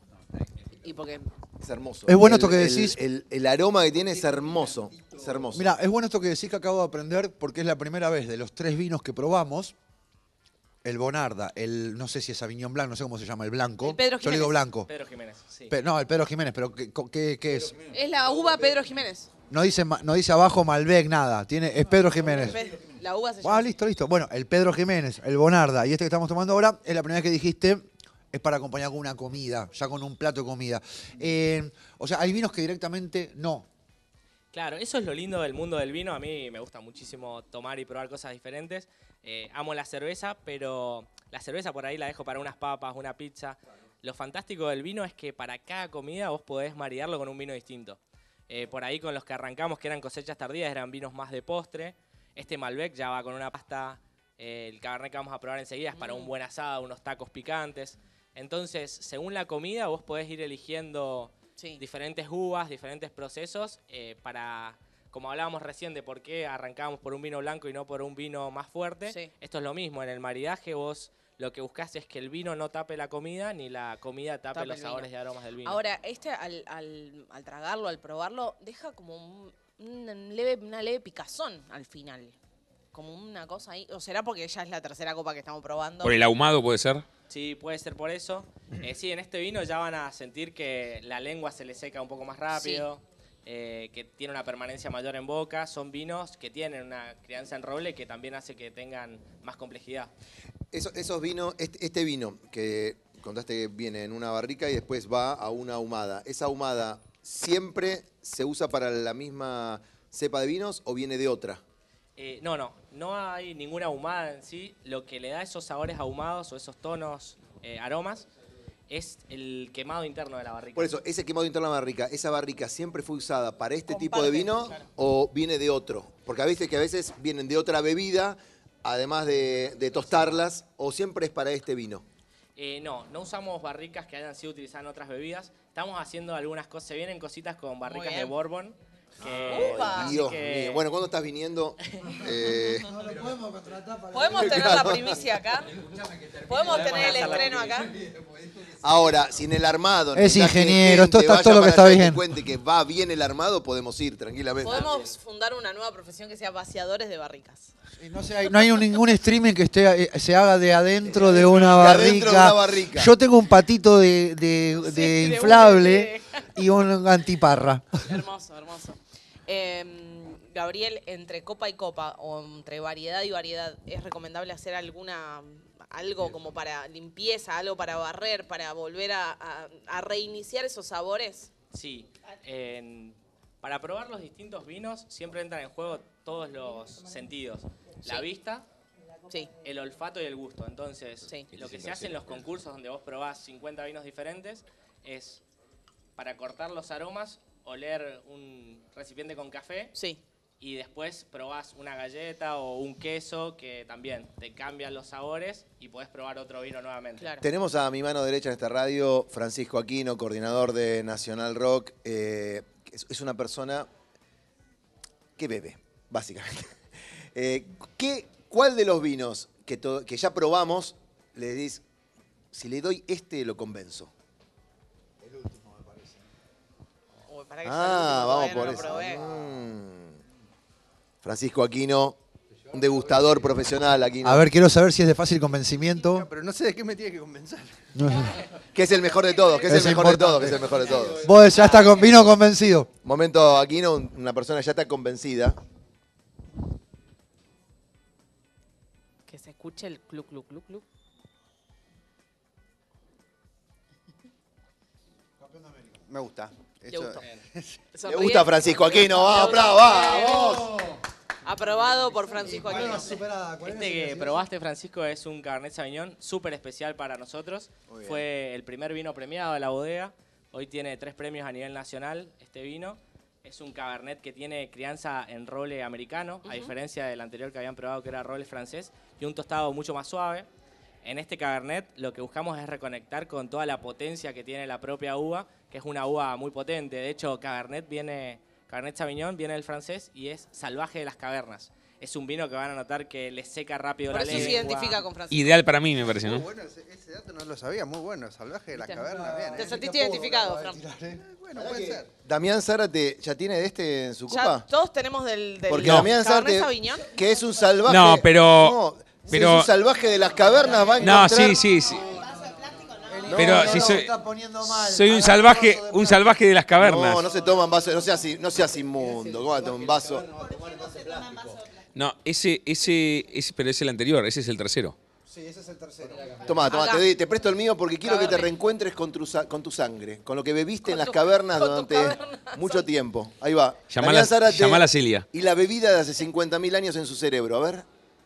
Y porque Es hermoso. Es bueno esto que decís. El aroma que tiene es hermoso. Es hermoso. Mira, es bueno esto que decís que acabo de aprender porque es la primera vez de los 3 vinos que probamos. El Bonarda, el no sé si es Sauvignon Blanc, no sé cómo se llama, el blanco. El Pedro Yo le digo Jiménez. blanco. Pedro Jiménez, sí. No, el Pedro Jiménez, pero ¿qué es? es la uva Pedro Jiménez. No dice abajo Malbec, nada. Es Pedro Jiménez. La uva se llama. Ah, listo. Bueno, el Pedro Jiménez, el Bonarda y este que estamos tomando ahora, es la primera vez que dijiste, es para acompañar con una comida, ya con un plato de comida. O sea, hay vinos que directamente no. Claro, eso es lo lindo del mundo del vino. A mí me gusta muchísimo tomar y probar cosas diferentes. Amo la cerveza, pero la cerveza por ahí la dejo para unas papas, una pizza. Lo fantástico del vino es que para cada comida vos podés maridarlo con un vino distinto. Por ahí con los que arrancamos, que eran cosechas tardías, eran vinos más de postre. Este Malbec ya va con una pasta. El Cabernet que vamos a probar enseguida es para un buen asado, unos tacos picantes. Entonces, según la comida, vos podés ir eligiendo Sí. diferentes uvas, diferentes procesos para, como hablábamos recién de por qué arrancábamos por un vino blanco y no por un vino más fuerte. Sí. Esto es lo mismo, en el maridaje vos lo que buscás es que el vino no tape la comida ni la comida tape Tape los el sabores vino. y aromas del vino. Ahora, este al tragarlo, al probarlo, deja como una leve picazón al final. Como una cosa ahí. ¿O será porque ya es la tercera copa que estamos probando? Por el ahumado puede ser. Sí, puede ser por eso. Sí, en este vino ya van a sentir que la lengua se le seca un poco más rápido, que tiene una permanencia mayor en boca. Son vinos que tienen una crianza en roble que también hace que tengan más complejidad. Esos vinos, este vino que contaste que viene en una barrica y después va a una ahumada. ¿Esa ahumada siempre se usa para la misma cepa de vinos o viene de otra? No hay ninguna ahumada en sí. Lo que le da esos sabores ahumados o esos tonos, aromas, es el quemado interno de la barrica. Por eso, ese quemado interno de la barrica, ¿esa barrica siempre fue usada para este tipo de Comparte, vino claro. o viene de otro? Porque a veces vienen de otra bebida, además de tostarlas, o siempre es para este vino. No usamos barricas que hayan sido utilizadas en otras bebidas. Estamos haciendo algunas cosas, se vienen cositas con barricas bien. de Bourbon. ¡Upa! Así Dios que- mío. Bueno, ¿cuándo estás viniendo? ¿Podemos tener la primicia acá? ¿Podemos tener el estreno acá? Ahora, sin el armado. Es necesitas que ingeniero, gente esto está vaya todo lo que para está allá y te bien. cuente que va bien el armado, podemos ir tranquilamente. Podemos fundar una nueva profesión que sea vaciadores de barricas. Y no hay ningún streaming que se haga de adentro de una De adentro de barrica. una barrica. Yo tengo un patito de de inflable hule. y un antiparra. Hermoso, hermoso. Gabriel, entre copa y copa, o entre variedad y variedad, ¿es recomendable hacer algo como para limpieza, algo para barrer, para volver a reiniciar esos sabores? Sí. Para probar los distintos vinos siempre entran en juego todos los sentidos. La vista, sí, el olfato y el gusto. Entonces, sí, lo que se hace en los concursos donde vos probás 50 vinos diferentes es, para cortar los aromas, oler un recipiente con café. Sí. Y después probás una galleta o un queso que también te cambian los sabores y podés probar otro vino nuevamente. Claro. Tenemos a mi mano derecha en esta radio Francisco Aquino, coordinador de Nacional Rock. Es una persona que bebe, básicamente. ¿Cuál de los vinos que ya probamos le decís, si le doy este lo convenzo? El último, me parece. Uy, pará que Vamos yo por no lo eso. probé. Francisco Aquino, un degustador profesional, Aquino. A ver, quiero saber si es de fácil convencimiento. Pero no sé de qué me tiene que convencer. Que es el mejor de todos, que es el mejor de todos, que es el mejor de todos. Vos ya está vino convencido. Momento, Aquino, una persona ya está convencida. Que se escuche el cluc, cluc, cluc, cluc. Me gusta. Le gustó. Le gusta a Francisco Aquino, vamos, bravo, vamos. Aprobado por Francisco Aquino. Este que probaste, Francisco, es un Cabernet Sauvignon súper especial para nosotros. Fue el primer vino premiado de la bodega. Hoy tiene 3 premios a nivel nacional este vino. Es un Cabernet que tiene crianza en roble americano, a diferencia del anterior que habían probado que era roble francés, y un tostado mucho más suave. En este Cabernet lo que buscamos es reconectar con toda la potencia que tiene la propia uva, que es una uva muy potente. De hecho, Cabernet Sauvignon viene del francés y es salvaje de las cavernas. Es un vino que van a notar que le seca rápido Por la eso lengua. se identifica con Francisco. Ideal para mí, me parece, Muy ¿no? bueno, ese dato no lo sabía, muy bueno. Salvaje de las ¿Viste? cavernas, bien. ¿Te sentiste identificado, Fran? Bueno, puede ser. Damián Zárate, ¿ya tiene de este en su Ya copa? todos tenemos del Porque no. Damián Cabernet Zárate, Sauvignon. que es un salvaje... No, pero... Si es un salvaje de las cavernas, va a No, encontrar... sí. No, Pero no, si no, soy, está poniendo mal. soy un salvaje de las cavernas. No, no se toman vaso, no seas inmundo. ¿Cómo va a tomar un vaso? No, ese, pero es el anterior, ese es el tercero. Sí, ese es el tercero. Tomá, Acá. te presto el mío porque quiero que te Cabernet. reencuentres con tu sangre, con lo que bebiste en las cavernas durante mucho tiempo. Ahí va. Damián Zárate Llamala Celia. y la bebida de hace 50.000 años en su cerebro. A ver,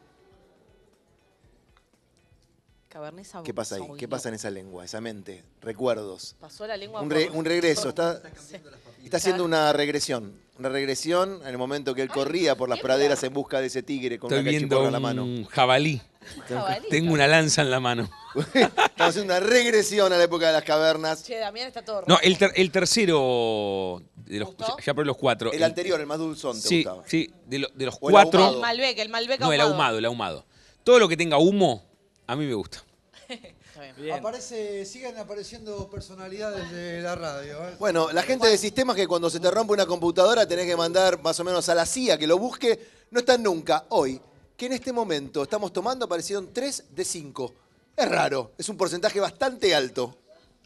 Cabernet Sauvignon. ¿qué pasa ahí? ¿Qué pasa en esa lengua, esa mente? Recuerdos. Pasó la lengua Un por... regreso. Está haciendo una regresión. Una regresión en el momento que él corría por las praderas en busca de ese tigre con Estoy una viendo cachiporra en la mano. un jabalí. Jabalí. Tengo una lanza en la mano. Estamos haciendo una regresión a la época de las cavernas. Che, Damián está todo No, rojo. el tercero de los, ¿Gustó? ya probé los 4. El anterior, el más dulzón, ¿te Sí, gustaba? sí, de los O el 4. ahumado. El Malbec No, ahumado. el ahumado. Todo lo que tenga humo, a mí me gusta. Está bien. Bien. Siguen apareciendo personalidades de la radio. Bueno, la gente de sistemas que cuando se te rompe una computadora tenés que mandar más o menos a la CIA que lo busque, no están nunca. Hoy, que en este momento estamos tomando, aparecieron 3 de 5. Es raro, es un porcentaje bastante alto.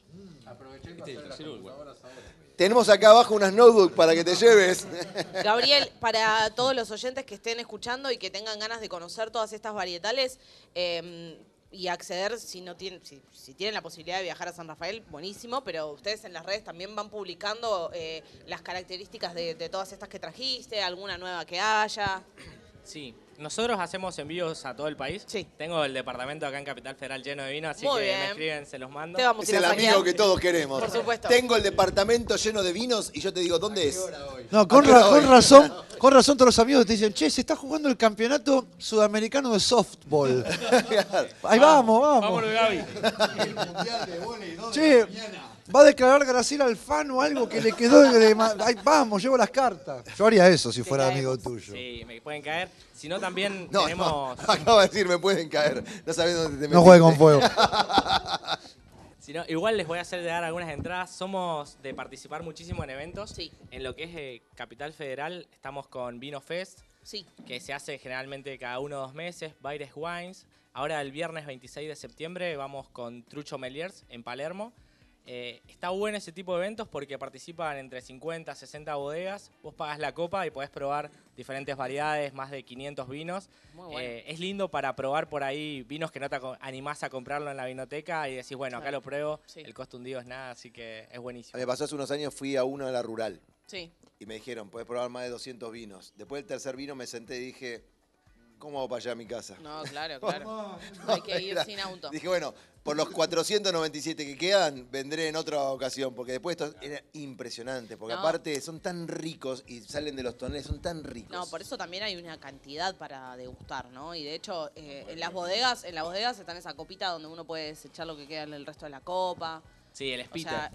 Tenemos acá abajo unas notebooks para que te lleves. Gabriel, para todos los oyentes que estén escuchando y que tengan ganas de conocer todas estas varietales y acceder, si tienen la posibilidad de viajar a San Rafael, buenísimo, pero ustedes en las redes también van publicando las características de todas estas que trajiste, alguna nueva que haya. Sí, nosotros hacemos envíos a todo el país. Sí. Tengo el departamento acá en Capital Federal lleno de vino, así Muy que bien. me escriben, se los mando. Te vamos Es a ir el a amigo saquear. que todos queremos. Por supuesto. Tengo el departamento lleno de vinos y yo te digo, ¿dónde es? No, ¿A qué hora hoy? con razón todos los amigos te dicen, che, se está jugando el campeonato sudamericano de softball. Ahí vamos. Vámonos, Gaby. Che, va a declarar Graciela Alfano algo que le quedó de... Ay, vamos, llevo las cartas. Yo haría eso si fuera amigo tuyo. Sí, me pueden caer. Si no, también No, tenemos... no, acaba de decir, me pueden caer. No sabés dónde te metiste. No juegue con fuego. Si no, igual les voy a hacer llegar algunas entradas. Somos de participar muchísimo en eventos. Sí. En lo que es Capital Federal estamos con Vino Fest, Sí. que se hace generalmente cada 1 o 2 meses, Baires Wines. Ahora el viernes 26 de septiembre vamos con Trucho Meliers en Palermo. Está bueno ese tipo de eventos porque participan entre 50 y 60 bodegas. Vos pagás la copa y podés probar diferentes variedades, más de 500 vinos. Muy bueno. Es lindo para probar por ahí vinos que no te animás a comprarlo en la vinoteca y decís, bueno, acá lo pruebo, el costo hundido es nada, así que es buenísimo. Me pasó hace unos años, fui a uno de la rural. Sí. Y me dijeron, podés probar más de 200 vinos. Después del tercer vino me senté y dije, ¿cómo hago para allá a mi casa? No, claro, claro. Hay que ir sin auto. Dije, bueno, por los 497 que quedan, vendré en otra ocasión, porque después esto era impresionante, porque No. aparte son tan ricos y salen de los toneles, son tan ricos. No, por eso también hay una cantidad para degustar, ¿no? Y de hecho, en las bodegas están esa copita donde uno puede desechar lo que queda en el resto de la copa. Sí, el O Spitter. sea,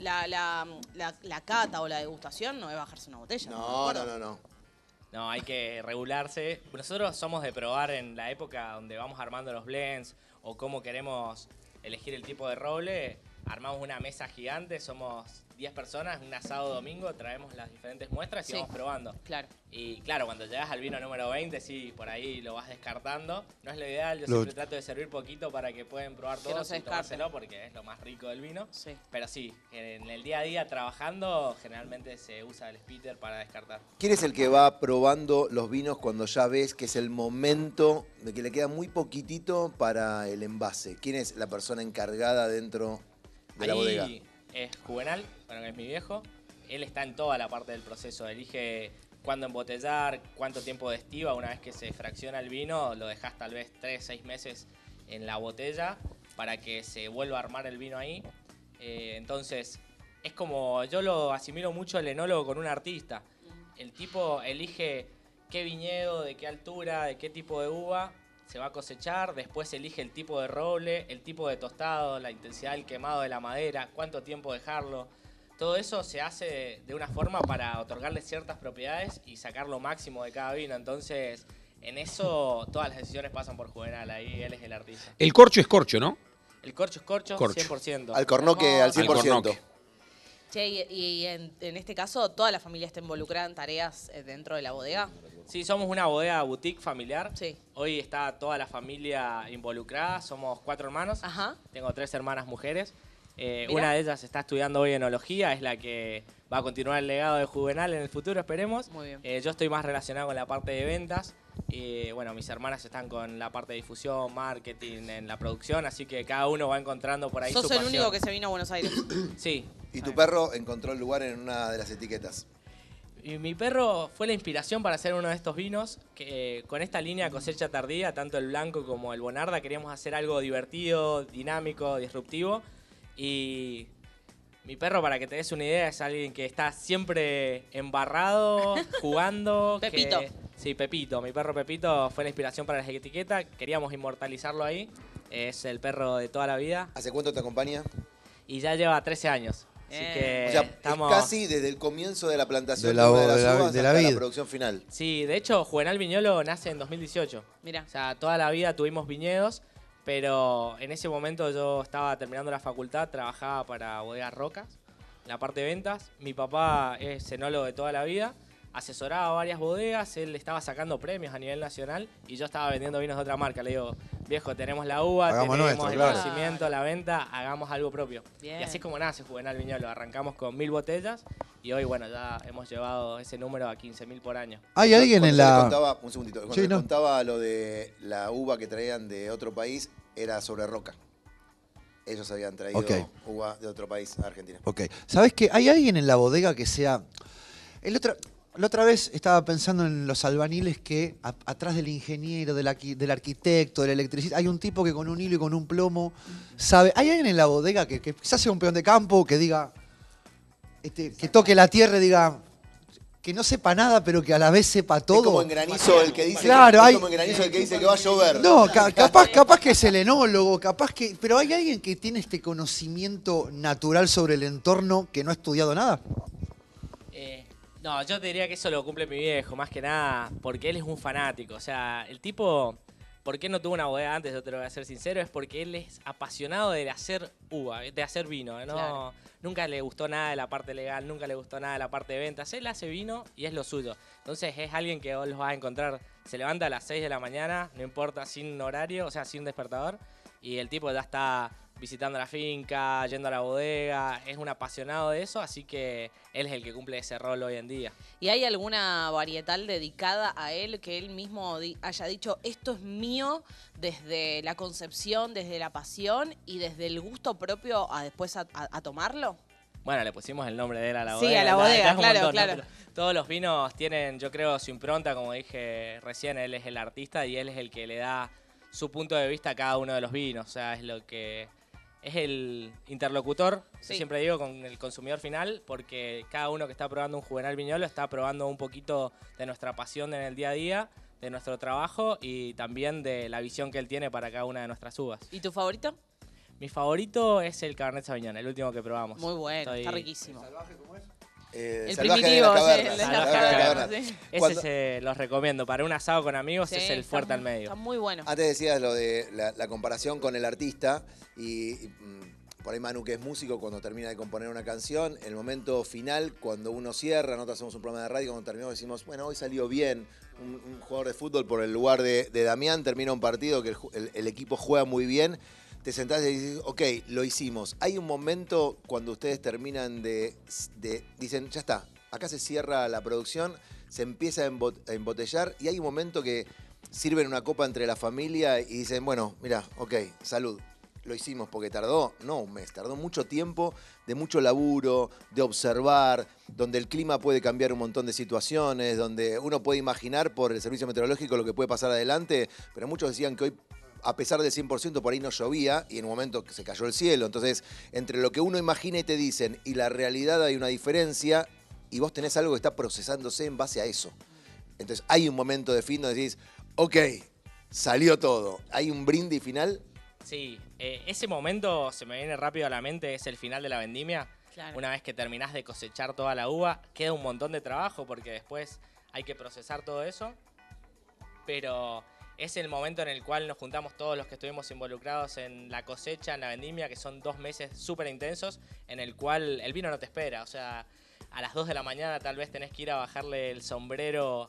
la cata o la degustación no es bajarse una botella. No. No, hay que regularse. Nosotros somos de probar en la época donde vamos armando los blends o cómo queremos elegir el tipo de roble. Armamos una mesa gigante, somos 10 personas, un asado domingo, traemos las diferentes muestras y Sí. vamos probando. Claro. Y claro, cuando llegas al vino número 20, sí, por ahí lo vas descartando. No es lo ideal, yo Lo- siempre trato de servir poquito para que puedan probar Que no todo se y descarte. tomárselo porque es lo más rico del vino. Sí. Pero sí, en el día a día trabajando, generalmente se usa el Spitter para descartar. ¿Quién es el que va probando los vinos cuando ya ves que es el momento de que le queda muy poquitito para el envase? ¿Quién es la persona encargada dentro de la bodega? Ahí es Juvenal, bueno, que es mi viejo. Él está en toda la parte del proceso. Elige cuándo embotellar, cuánto tiempo de estiva. Una vez que se fracciona el vino, lo dejas tal vez 3-6 meses en la botella para que se vuelva a armar el vino ahí. Entonces, es como, yo lo asimilo mucho el enólogo con un artista. El tipo elige qué viñedo, de qué altura, de qué tipo de uva se va a cosechar, después elige el tipo de roble, el tipo de tostado, la intensidad del quemado de la madera, cuánto tiempo dejarlo. Todo eso se hace de una forma para otorgarle ciertas propiedades y sacar lo máximo de cada vino. Entonces, en eso todas las decisiones pasan por Juvenal, ahí él es el artista. El corcho es corcho, ¿no? El corcho es corcho, Corcho. 100%. Alcornoque al 100%. Alcornoque. Che, y en este caso, ¿toda la familia está involucrada en tareas dentro de la bodega? Sí, somos una bodega boutique familiar. Sí. Hoy está toda la familia involucrada, somos 4 hermanos. Ajá. Tengo 3 hermanas mujeres. Mirá. Una de ellas está estudiando hoy enología, es la que va a continuar el legado de Juvenal en el futuro, esperemos. Muy bien. Yo estoy más relacionado con la parte de ventas. Bueno, mis hermanas están con la parte de difusión, marketing, en la producción, así que cada uno va encontrando por ahí Sos su el pasión. único que se vino a Buenos Aires. Sí. Y tu perro encontró el lugar en una de las etiquetas. Y mi perro fue la inspiración para hacer uno de estos vinos, que con esta línea cosecha tardía, tanto el blanco como el Bonarda, queríamos hacer algo divertido, dinámico, disruptivo. Y mi perro, para que te des una idea, es alguien que está siempre embarrado, jugando. Pepito. Sí, Pepito. Mi perro Pepito fue la inspiración para la etiqueta. Queríamos inmortalizarlo ahí. Es el perro de toda la vida. ¿Hace cuánto te acompaña? Y ya lleva 13 años. Así que O sea, estamos... es casi desde el comienzo de la plantación De la- una de las de la- uvas de la hasta la vid. producción final. Sí, de hecho, Juvenal Viñolo nace en 2018. Mira. O sea, toda la vida tuvimos viñedos, pero en ese momento yo estaba terminando la facultad, trabajaba para Bodegas Rocas, en la parte de ventas. Mi papá es enólogo de toda la vida, asesoraba a varias bodegas, él estaba sacando premios a nivel nacional y yo estaba vendiendo vinos de otra marca. Le digo, viejo, tenemos la uva, Hagamos tenemos nuestro, el claro. conocimiento, la venta, hagamos algo propio. Bien. Y así es como nace Juvenal Viñolo. Arrancamos con 1000 botellas y hoy, bueno, ya hemos llevado ese número a 15.000 por año. ¿Hay alguien Cuando en se le la...? contaba, un segundito, cuando Sí, le no. contaba lo de la uva que traían de otro país, era sobre roca. Ellos habían traído Ok. uva de otro país a Argentina. Ok. ¿Sabes qué? ¿Hay alguien en la bodega que sea... La otra vez estaba pensando en los albaniles que atrás del ingeniero, del arquitecto, del electricista, hay un tipo que con un hilo y con un plomo sabe... ¿Hay alguien en la bodega que quizás sea un peón de campo que diga... que toque la tierra y diga... que no sepa nada, pero que a la vez sepa todo? Es como en granizo el que dice, Claro, es hay- como en granizo el que dice que va a llover. No, capaz que es el enólogo, capaz que... Pero ¿hay alguien que tiene este conocimiento natural sobre el entorno que no ha estudiado nada? No, yo te diría que eso lo cumple mi viejo, más que nada, porque él es un fanático. O sea, el tipo, ¿por qué no tuvo una bodega antes? Yo te lo voy a ser sincero, es porque él es apasionado de hacer uva, de hacer vino. ¿No? Claro. Nunca le gustó nada de la parte legal, nunca le gustó nada de la parte de ventas. Él hace vino y es lo suyo. Entonces es alguien que vos los vas a encontrar, se levanta a las 6 de la mañana, no importa, sin horario, o sea, sin despertador, y el tipo ya está visitando la finca, yendo a la bodega, es un apasionado de eso, así que él es el que cumple ese rol hoy en día. ¿Y hay alguna varietal dedicada a él que él mismo haya dicho, esto es mío desde la concepción, desde la pasión y desde el gusto propio a después a tomarlo? Bueno, le pusimos el nombre de él a la Sí, bodega. a la bodega, es un claro, montón, ¿no? claro. Pero todos los vinos tienen, yo creo, su impronta, como dije recién, él es el artista y él es el que le da su punto de vista a cada uno de los vinos. O sea, es lo que es el interlocutor, Sí. yo siempre digo, con el consumidor final, porque cada uno que está probando un Juvenal Viñolo está probando un poquito de nuestra pasión en el día a día, de nuestro trabajo y también de la visión que él tiene para cada una de nuestras uvas. ¿Y tu favorito? Mi favorito es el Cabernet Sauvignon, el último que probamos. Muy bueno, Estoy- está riquísimo. Salvaje El de las primitivo, sí, cavernas, el de las salvaje de las cavernas, cavernas. sí. Ese Cuando- los recomiendo. Para un asado con amigos Sí, es el está fuerte al muy- medio. Está muy bueno. Antes decías lo de la comparación con el artista y por ahí Manu, que es músico, cuando termina de componer una canción, el momento final, cuando uno cierra, nosotros hacemos un programa de radio, cuando terminamos decimos, bueno, hoy salió bien. Un jugador de fútbol por el lugar de Damián termina un partido que el equipo juega muy bien. Te sentás y dices, ok, lo hicimos. Hay un momento cuando ustedes terminan dicen, ya está, acá se cierra la producción, se empieza a embotellar y hay un momento que sirven una copa entre la familia y dicen, bueno, mira, ok, salud. Lo hicimos porque tardó, no un mes, tardó mucho tiempo, de mucho laburo, de observar, donde el clima puede cambiar un montón de situaciones, donde uno puede imaginar por el servicio meteorológico lo que puede pasar adelante, pero muchos decían que hoy, a pesar del 100%, por ahí no llovía y en un momento se cayó el cielo. Entonces, entre lo que uno imagina y te dicen y la realidad hay una diferencia y vos tenés algo que está procesándose en base a eso. Entonces, hay un momento de fin donde decís, ok, salió todo. Hay un brindis final. Sí, ese momento se me viene rápido a la mente, es el final de la vendimia. Claro. Una vez que terminás de cosechar toda la uva, queda un montón de trabajo porque después hay que procesar todo eso. Pero es el momento en el cual nos juntamos todos los que estuvimos involucrados en la cosecha, en la vendimia, que son 2 meses súper intensos, en el cual el vino no te espera. O sea, a las 2 de la mañana tal vez tenés que ir a bajarle el sombrero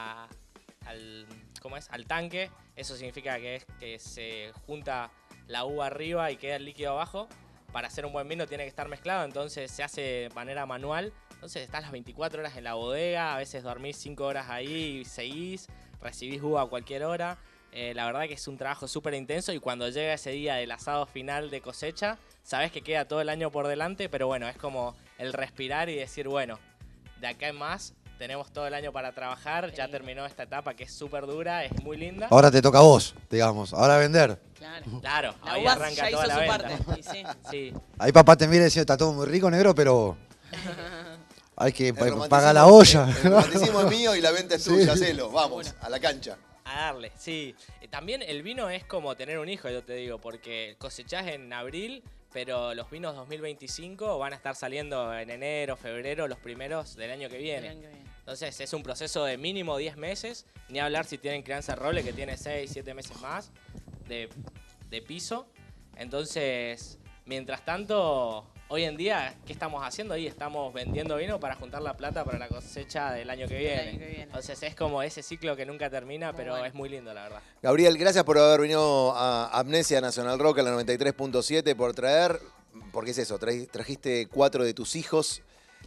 al tanque. Eso significa que se junta la uva arriba y queda el líquido abajo. Para hacer un buen vino tiene que estar mezclado, entonces se hace de manera manual. Entonces estás las 24 horas en la bodega, a veces dormís 5 horas ahí y seguís, recibís uva a cualquier hora. La verdad que es un trabajo súper intenso y cuando llega ese día del asado final de cosecha, sabés que queda todo el año por delante, pero bueno, es como el respirar y decir, bueno, de acá en más tenemos todo el año para trabajar, ya terminó esta etapa que es súper dura, es muy linda. Ahora te toca a vos, digamos. Ahora vender. Claro, La ahí uva arranca ya toda hizo la su venta. parte. Y sí. Sí. Ahí papá te mira y dice, está todo muy rico, negro, pero hay que El romanticismo- pagar la olla. El romanticismo es mío y la venta es Sí. tuya, hacelo. Vamos, a la cancha. A darle, sí. También el vino es como tener un hijo, yo te digo, porque cosechás en abril, pero los vinos 2025 van a estar saliendo en enero, febrero, los primeros del año que viene. Entonces es un proceso de mínimo 10 meses, ni hablar si tienen crianza roble, que tiene 6, 7 meses más de piso. Entonces, mientras tanto, hoy en día, ¿qué estamos haciendo? Ahí estamos vendiendo vino para juntar la plata para la cosecha del año que viene. año que viene. Entonces es como ese ciclo que nunca termina, pero es muy lindo, la verdad. Gabriel, gracias por haber venido a Amnesia Nacional Rock a la 93.7, por traer, porque es eso, trajiste 4 de tus hijos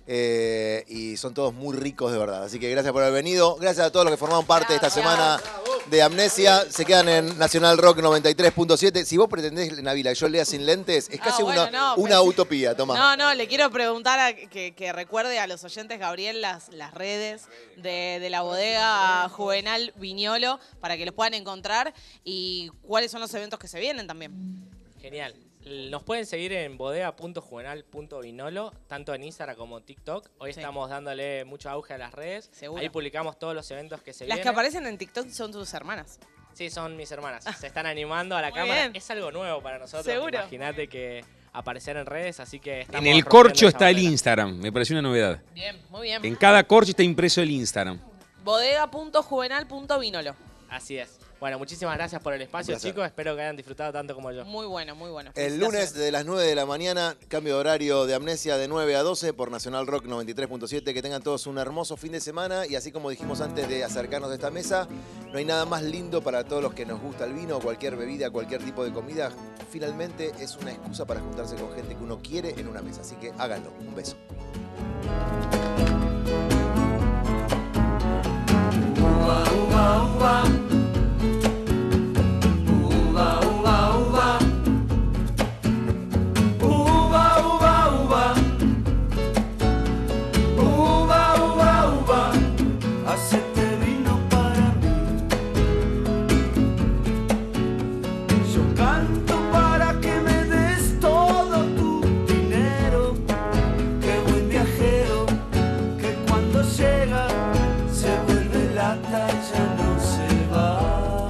y son todos muy ricos de verdad. Así que gracias por haber venido. Gracias a todos los que formaron parte de esta semana de Amnesia. Se quedan en Nacional Rock 93.7. Si vos pretendés, Nabila, que yo lea sin lentes, es casi bueno, no, una utopía. Toma. No, le quiero preguntar que recuerde a los oyentes, Gabriel, las redes de la bodega Juvenal Viñolo para que los puedan encontrar y cuáles son los eventos que se vienen también. Genial. Nos pueden seguir en bodega.juvenal.vinolo, tanto en Instagram como TikTok. Hoy estamos dándole mucho auge a las redes. Seguro. Ahí publicamos todos los eventos que se Las vienen. que aparecen en TikTok son tus hermanas. Sí, son mis hermanas. Se están animando a la Muy cámara. bien. Es algo nuevo para nosotros. Seguro. Imagínate que aparecer en redes, así que estamos En el rompiendo corcho esa está el barrera. Instagram, me pareció una novedad. Bien, muy bien. En cada corcho está impreso el Instagram. Bodega.juvenal.vinolo. Así es. Bueno, muchísimas gracias por el espacio, Un placer. chicos. Espero que hayan disfrutado tanto como yo. Muy bueno, muy bueno. El lunes de las 9 de la mañana, cambio de horario de Amnesia de 9 a 12 por Nacional Rock 93.7. Que tengan todos un hermoso fin de semana y así como dijimos antes de acercarnos a esta mesa, no hay nada más lindo para todos los que nos gusta el vino, cualquier bebida, cualquier tipo de comida. Finalmente es una excusa para juntarse con gente que uno quiere en una mesa. Así que háganlo. Un beso. Uva, uva, uva. Uva, uva, uva. Uva, uva, uva. Uva, uva, uva. Hacete vino para mí. Yo canto para que me des todo tu dinero. Qué buen viajero, que cuando llega se vuelve lata y ya no se va.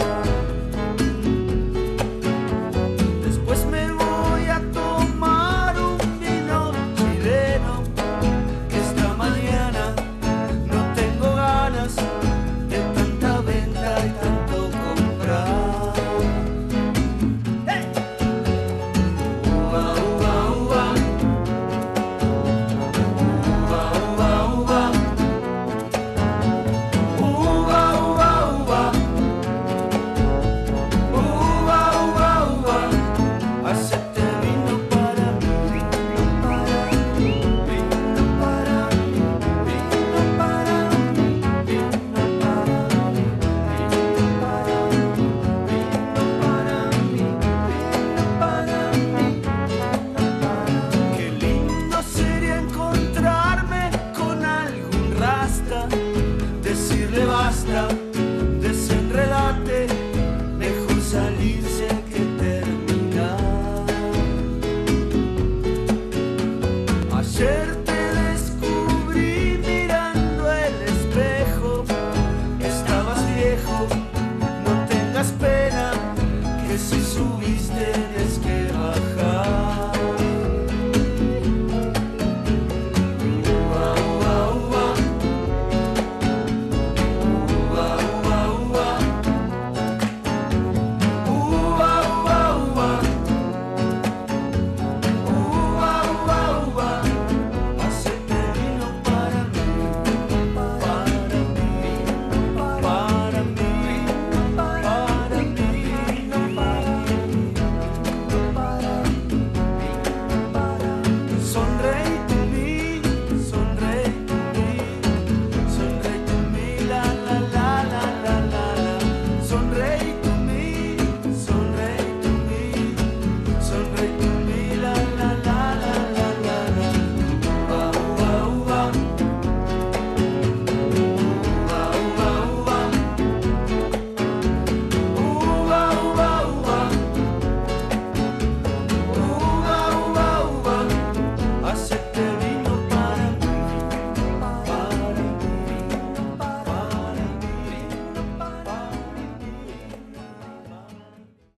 Después me voy a tomar un vino chileno, que esta mañana no tengo ganas de tanta venta y tanto comprar. ¡Hey! Uva, uva, uva. Uva, uva, uva. Uva, uva, uva. Uva, uva, uva. Hacete vino para mí, vino para mí, vino para mí, vino para mí, vino para mí, vino para mí, vino para mí, vino para mí, vino para mí. Qué lindo sería encontrarme con algún rasta, decirle basta